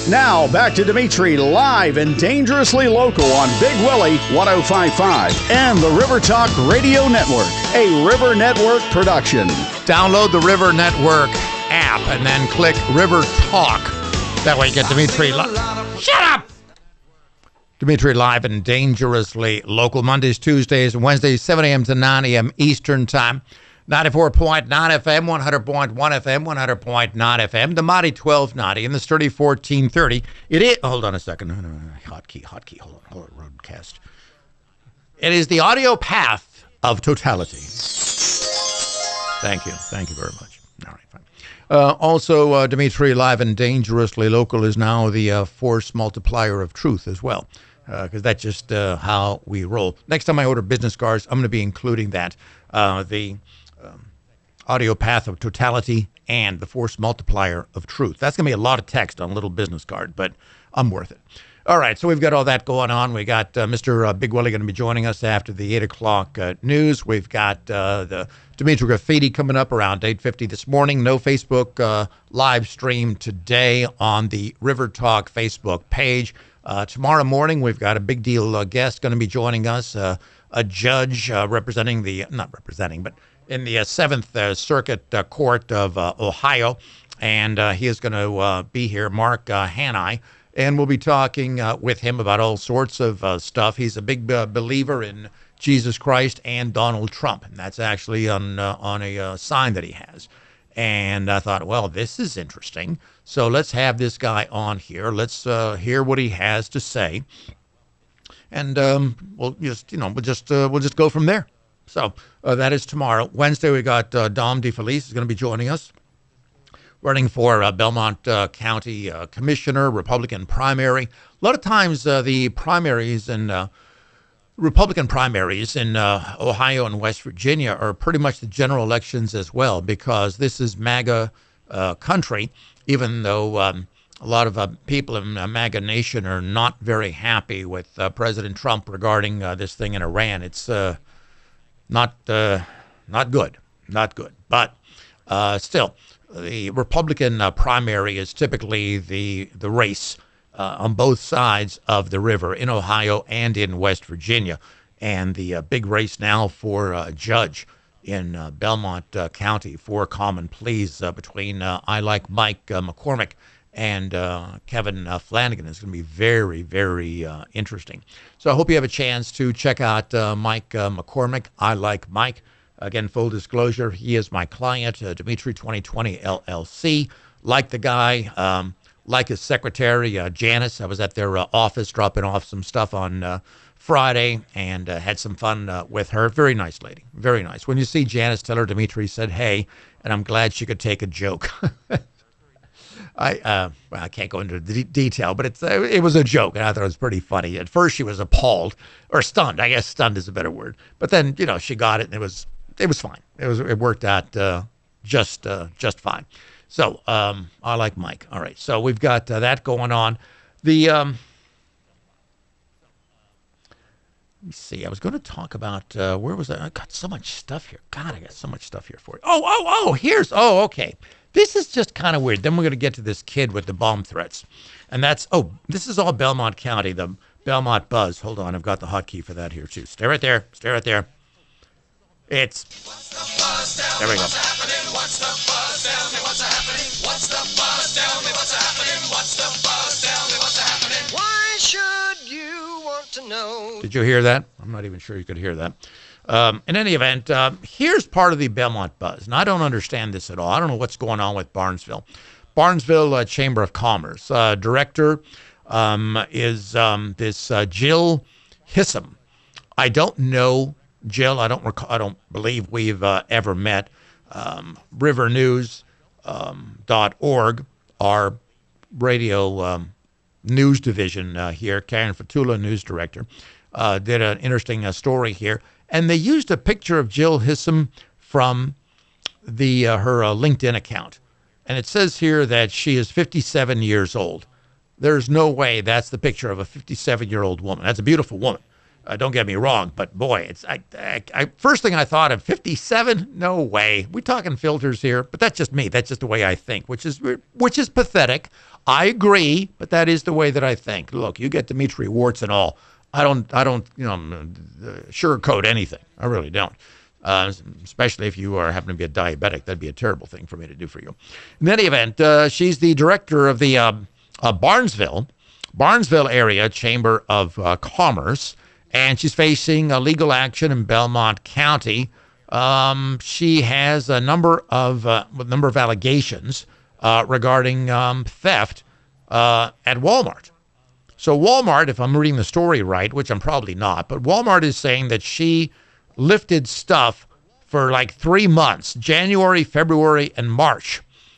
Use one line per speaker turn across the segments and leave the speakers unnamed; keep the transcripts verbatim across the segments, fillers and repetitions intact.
Now, back to Dimitri live and dangerously local on Big Willie one oh five point five and the River Talk Radio Network, a River Network production.
Download the River Network app and then click River Talk. That way you get Dimitri live. Shut up! Dimitri live and dangerously local, Mondays, Tuesdays, and Wednesdays, seven a.m. to nine a.m. Eastern Time. ninety-four point nine F M, one hundred point one F M, one hundred point nine F M, the Mighty twelve ninety, and the Sturdy fourteen thirty. It is, hold on a second. Hotkey, hotkey, hold on, hold on, Roadcast. It is the audio path of totality. Thank you. Thank you very much. All right, fine. Uh, also, uh, Dimitri live and dangerously local is now the uh, force multiplier of truth as well, because uh, that's just uh, how we roll. Next time I order business cards, I'm going to be including that. Uh, the Um, audio path of totality and the force multiplier of truth. That's going to be a lot of text on a little business card, but I'm worth it. All right, so we've got all that going on. We got uh, Mister Uh, Big Willie going to be joining us after the eight o'clock uh, news. We've got uh, the Dimitri Graffiti coming up around eight fifty this morning. No Facebook uh, live stream today on the River Talk Facebook page. Uh, tomorrow morning, we've got a big deal uh, guest going to be joining us, uh, a judge uh, representing the, not representing, but in the uh, Seventh uh, Circuit uh, Court of uh, Ohio, and uh, he is going to uh, be here, Mark uh, Hanai, and we'll be talking uh, with him about all sorts of uh, stuff. He's a big uh, believer in Jesus Christ and Donald Trump, and that's actually on uh, on a uh, sign that he has. And I thought, well, this is interesting, so let's have this guy on here. Let's uh, hear what he has to say, and um, we'll just, you know, we'll just uh, we'll just go from there. So uh, that is tomorrow. Wednesday, we got uh, Dom DeFelice is going to be joining us, running for uh, Belmont uh, County uh, Commissioner, Republican primary. A lot of times uh, the primaries and uh, Republican primaries in uh, Ohio and West Virginia are pretty much the general elections as well, because this is MAGA uh, country, even though um, a lot of uh, people in uh, MAGA Nation are not very happy with uh, President Trump regarding uh, this thing in Iran. It's uh, Not uh, not good, not good. But uh, still, the Republican uh, primary is typically the the race uh, on both sides of the river in Ohio and in West Virginia. And the uh, big race now for uh, judge in uh, Belmont uh, County for common pleas uh, between uh, I Like Mike uh, McCormick and uh, Kevin uh, Flanagan is going to be very, very uh, interesting. So I hope you have a chance to check out uh, Mike uh, McCormick. I Like Mike. Again, full disclosure, he is my client, uh, Dimitri twenty twenty L L C. Like the guy, um, like his secretary, uh, Janice. I was at their uh, office dropping off some stuff on uh, Friday and uh, had some fun uh, with her. Very nice lady. Very nice. When you see Janice, tell her Dimitri said hey, and I'm glad she could take a joke. I uh, well, I can't go into the detail, but it's uh, it was a joke, and I thought it was pretty funny. At first, she was appalled or stunned. I guess stunned is a better word. But then, you know, she got it, and it was it was fine. It was it worked out uh, just uh, just fine. So um, I like Mike. All right, so we've got uh, that going on. The um, let me see. I was going to talk about uh, where was I? I got so much stuff here. God, I got so much stuff here for you. Oh, oh, oh. Here's oh, okay. This is just kind of weird. Then we're going to get to this kid with the bomb threats. And that's, oh, this is all Belmont County, the Belmont Buzz. Hold on, I've got the hotkey for that here, too. Stay right there. Stay right there. It's, what's the buzz? Tell there we go. What's happening? What's the buzz? Tell me what's happening. What's the buzz? Tell me what's happening. What's the buzz? Tell me what's happening. Why should you want to know? Did you hear that? I'm not even sure you could hear that. Um, in any event, uh, here's part of the Belmont Buzz, and I don't understand this at all. I don't know what's going on with Barnesville. Barnesville uh, Chamber of Commerce. Uh, director um, is um, this uh, Jill Hissam. I don't know Jill. I don't recall, I don't believe we've uh, ever met. Um, river news dot org, um, our radio um, news division uh, here, Karen Fatula, news director, uh, did an interesting uh, story here. And they used a picture of Jill Hissam from the uh, her uh, LinkedIn account. And it says here that she is fifty-seven years old. There's no way that's the picture of a fifty-seven-year-old woman. That's a beautiful woman. Uh, don't get me wrong, but boy, it's I, I, I first thing I thought of fifty-seven. No way. We're talking filters here, but that's just me. That's just the way I think, which is which is pathetic. I agree, but that is the way that I think. Look, you get Dimitri, warts and all. I don't, I don't, you know, sugarcoat anything. I really don't. Uh, especially if you are happen to be a diabetic, that'd be a terrible thing for me to do for you. In any event, uh, she's the director of the uh, uh, Barnesville, Barnesville area Chamber of uh, Commerce, and she's facing a legal action in Belmont County. Um, she has a number of uh, a number of allegations uh, regarding um, theft uh, at Walmart. So Walmart, if I'm reading the story right, which I'm probably not, but Walmart is saying that she lifted stuff for like three months, January, February, and March,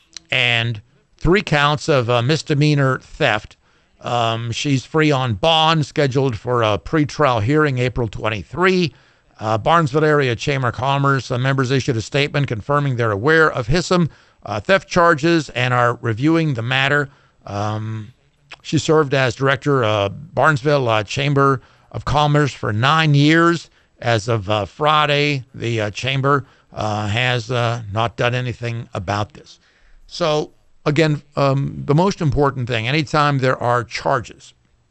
and three counts of uh, misdemeanor theft. Um, she's free on bond, scheduled for a pretrial hearing April twenty-third. Uh, Barnesville Area Chamber of Commerce uh, members issued a statement confirming they're aware of Hissom uh, theft charges and are reviewing the matter. Um, she served as director of Barnesville uh, Chamber of Commerce for nine years. As of uh, Friday, the uh, chamber uh, has uh, not done anything about this. So, again, um, the most important thing, anytime there are charges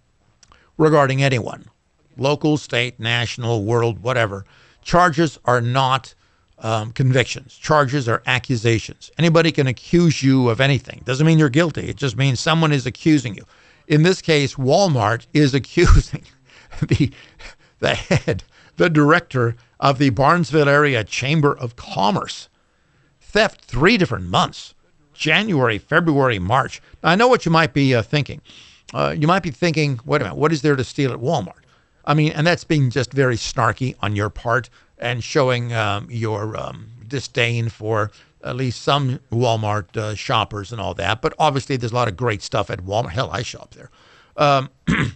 regarding anyone, local, state, national, world, whatever, charges are not um, convictions. Charges are accusations. Anybody can accuse you of anything. Doesn't mean you're guilty. It just means someone is accusing you. In this case, Walmart is accusing the the head, the director of the Barnesville Area Chamber of Commerce. Theft three different months, January, February, March. Now, I know what you might be uh, thinking. Uh, you might be thinking, wait a minute, what is there to steal at Walmart? I mean, and that's being just very snarky on your part and showing um, your um, disdain for at least some Walmart uh, shoppers and all that. But obviously, there's a lot of great stuff at Walmart. Hell, I shop there. Um,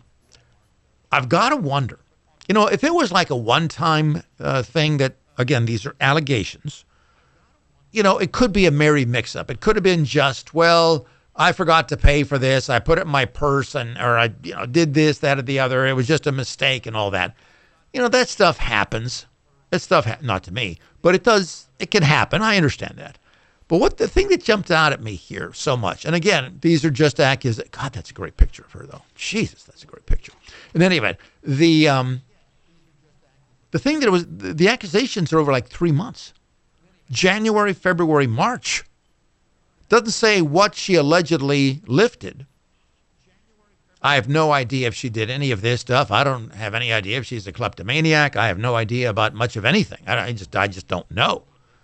I've got to wonder, you know, if it was like a one-time uh, thing that, again, these are allegations, you know, it could be a merry mix-up. It could have been just, well, I forgot to pay for this. I put it in my purse and, or I, you know, did this, that, or the other. It was just a mistake and all that. You know, that stuff happens. That stuff, ha- not to me, but it does, it can happen. I understand that. But what the thing that jumped out at me here so much, and again, these are just accusations. God, that's a great picture of her, though. Jesus, that's a great picture. In any event, the um, the thing that it was, the, the accusations are over like three months. January, February, March. Doesn't say what she allegedly lifted. I have no idea if she did any of this stuff. I don't have any idea if she's a kleptomaniac. I have no idea about much of anything. I, I just, I just don't know.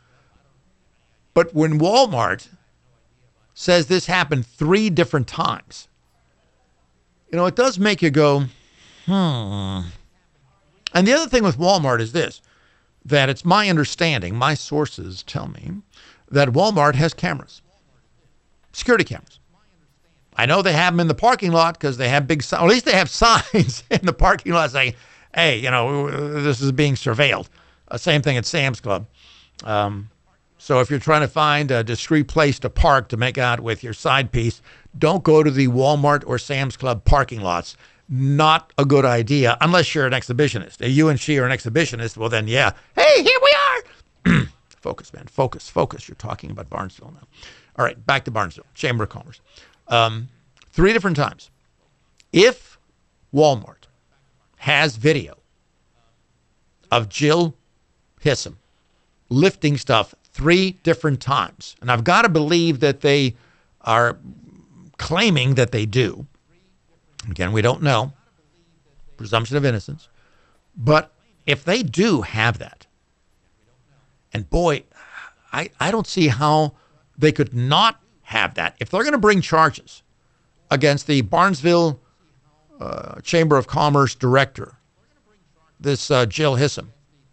But when Walmart says this happened three different times, you know, it does make you go, hmm. And the other thing with Walmart is this, that it's my understanding, my sources tell me, that Walmart has cameras, security cameras. I know they have them in the parking lot because they have big signs, or at least they have signs in the parking lot saying, hey, you know, this is being surveilled. Uh, same thing at Sam's Club. Um, so if you're trying to find a discreet place to park to make out with your side piece, don't go to the Walmart or Sam's Club parking lots. Not a good idea unless you're an exhibitionist. If you and she are an exhibitionist, well then, yeah. Hey, here we are. Focus, man. Focus, focus. You're talking about Barnesville now. All right, back to Barnesville, Chamber of Commerce. Um, three different times. If Walmart has video of Jill Hissom lifting stuff three different times, and I've got to believe that they are claiming that they do. Again, we don't know. Presumption of innocence. But if they do have that, and boy, I, I don't see how they could not have that. If they're going to bring charges against the Barnesville uh, Chamber of Commerce director, this uh, Jill Hissom,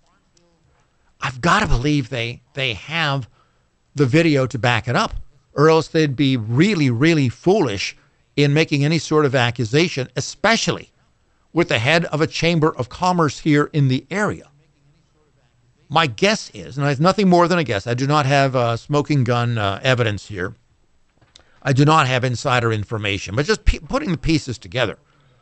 I've got to believe they they have the video to back it up, or else they'd be really, really foolish in making any sort of accusation, especially with the head of a Chamber of Commerce here in the area. My guess is, and I have nothing more than a guess, I do not have uh, smoking gun uh, evidence here. I do not have insider information, but just p- putting the pieces together.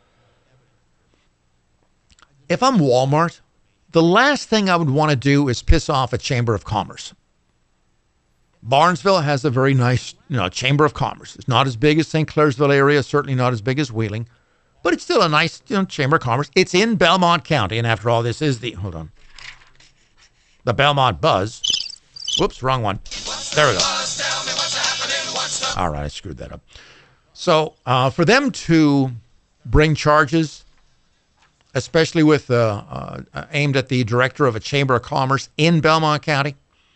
If I'm Walmart, the last thing I would want to do is piss off a Chamber of Commerce. Barnesville has a very nice, you know, Chamber of Commerce. It's not as big as Saint Clairsville area, certainly not as big as Wheeling, but it's still a nice, you know, Chamber of Commerce. It's in Belmont County, and after all, this is the, hold on, the Belmont Buzz. Whoops, wrong one. There we go. All right, I screwed that up. So uh, for them to bring charges, especially with uh, uh, aimed at the director of a Chamber of Commerce in Belmont County,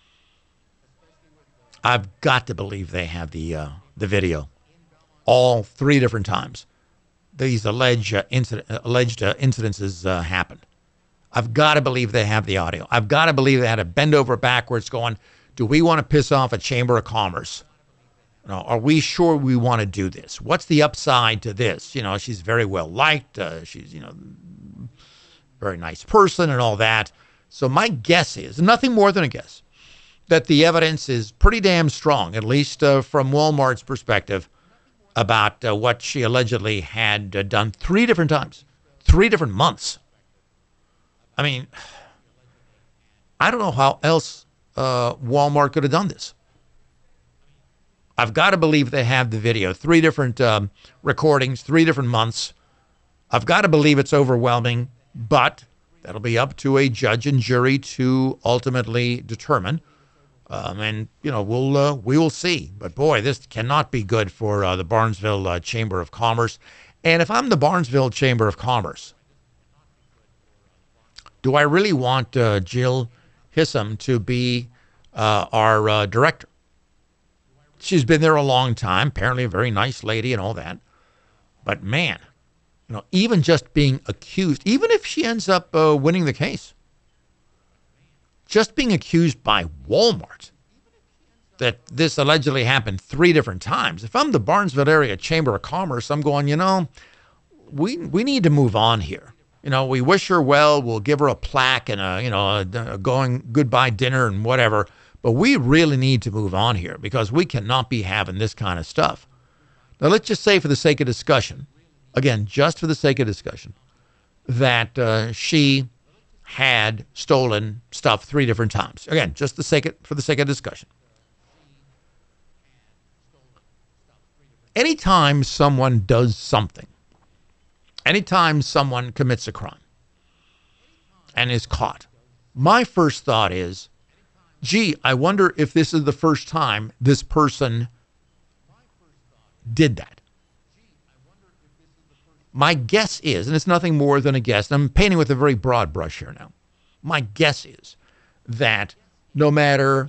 I've got to believe they have the uh, the video, all three different times these alleged uh, incident, alleged uh, incidences uh, happened. I've got to believe they have the audio. I've got to believe they had to bend over backwards going, do we want to piss off a Chamber of Commerce? You know, are we sure we want to do this? What's the upside to this? You know, she's very well liked. Uh, she's, you know, very nice person and all that. So my guess is, nothing more than a guess, that the evidence is pretty damn strong, at least uh, from Walmart's perspective, about uh, what she allegedly had uh, done three different times, three different months. I mean, I don't know how else uh, Walmart could have done this. I've got to believe they have the video, three different um, recordings, three different months. I've got to believe it's overwhelming, but that'll be up to a judge and jury to ultimately determine. Um, and, you know, we'll uh, we will see. But, boy, this cannot be good for uh, the Barnesville uh, Chamber of Commerce. And if I'm the Barnesville Chamber of Commerce, do I really want uh, Jill Hissam to be uh, our uh, director? She's been there a long time, apparently a very nice lady and all that. But, man, you know, even just being accused, even if she ends up uh, winning the case, just being accused by Walmart that this allegedly happened three different times. If I'm the Barnesville Area Chamber of Commerce, I'm going, you know, we we need to move on here. You know, we wish her well. We'll give her a plaque and a, you know, a, a going goodbye dinner and whatever. But we really need to move on here because we cannot be having this kind of stuff. Now, let's just say for the sake of discussion, again, just for the sake of discussion, that uh, she had stolen stuff three different times. Again, just the sake of, for the sake of discussion. Anytime someone does something, anytime someone commits a crime and is caught, my first thought is, gee, I wonder if this is the first time this person did that. My guess is, and it's nothing more than a guess, and I'm painting with a very broad brush here now. My guess is that no matter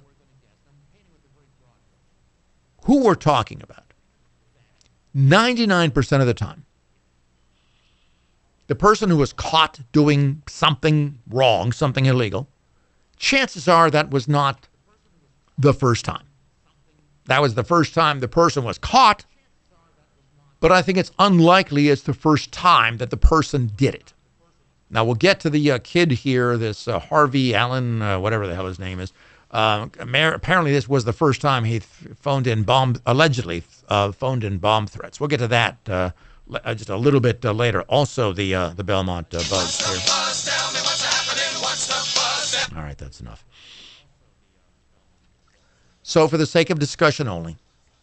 who we're talking about, ninety-nine percent of the time, the person who was caught doing something wrong, something illegal, chances are that was not the first time. That was the first time the person was caught, but I think it's unlikely it's the first time that the person did it. Now, we'll get to the uh, kid here, this uh, Harvey Allen, uh, whatever the hell his name is. Uh, apparently, this was the first time he th- phoned in bomb, allegedly uh, phoned in bomb threats. We'll get to that uh, l- just a little bit uh, later. Also, the uh, the Belmont uh, Buzz here. All right, that's enough. So, for the sake of discussion only,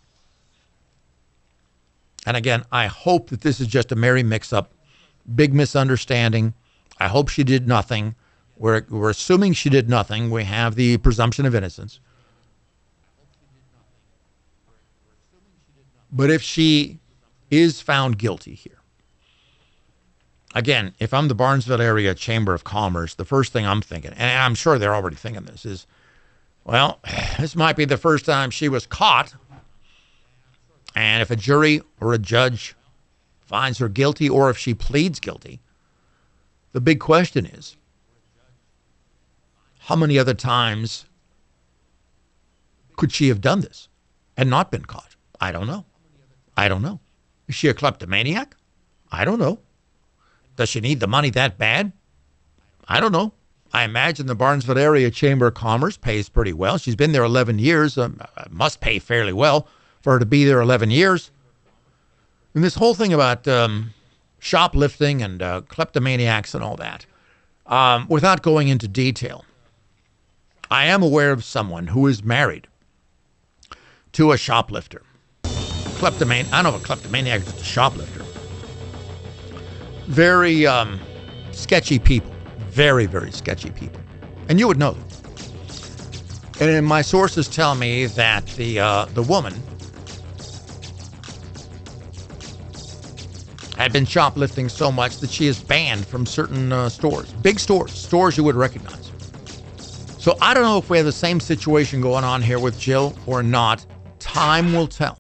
and again, I hope that this is just a merry mix-up, big misunderstanding. I hope she did nothing. We're, we're assuming she did nothing. We have the presumption of innocence. But if she is found guilty here, again, if I'm the Barnesville Area Chamber of Commerce, the first thing I'm thinking, and I'm sure they're already thinking this, is, well, this might be the first time she was caught. And if a jury or a judge finds her guilty, or if she pleads guilty, the big question is, how many other times could she have done this and not been caught? I don't know. I don't know. Is she a kleptomaniac? I don't know. Does she need the money that bad? I don't know. I imagine the Barnesville Area Chamber of Commerce pays pretty well. She's been there eleven years. Um, must pay fairly well for her to be there eleven years. And this whole thing about um, shoplifting and uh, kleptomaniacs and all that, um, without going into detail, I am aware of someone who is married to a shoplifter. Kleptomaniac. I don't know if a kleptomaniac is just a shoplifter. Very um, sketchy people. Very, very sketchy people. And you would know them. And my sources tell me that the uh, the woman had been shoplifting so much that she is banned from certain uh, stores. Big stores. Stores you would recognize. So I don't know if we have the same situation going on here with Jill or not. Time will tell.